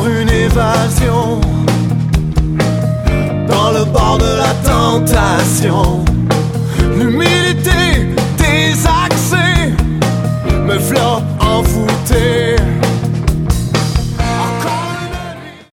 pour une évasion dans le bord de la tentation.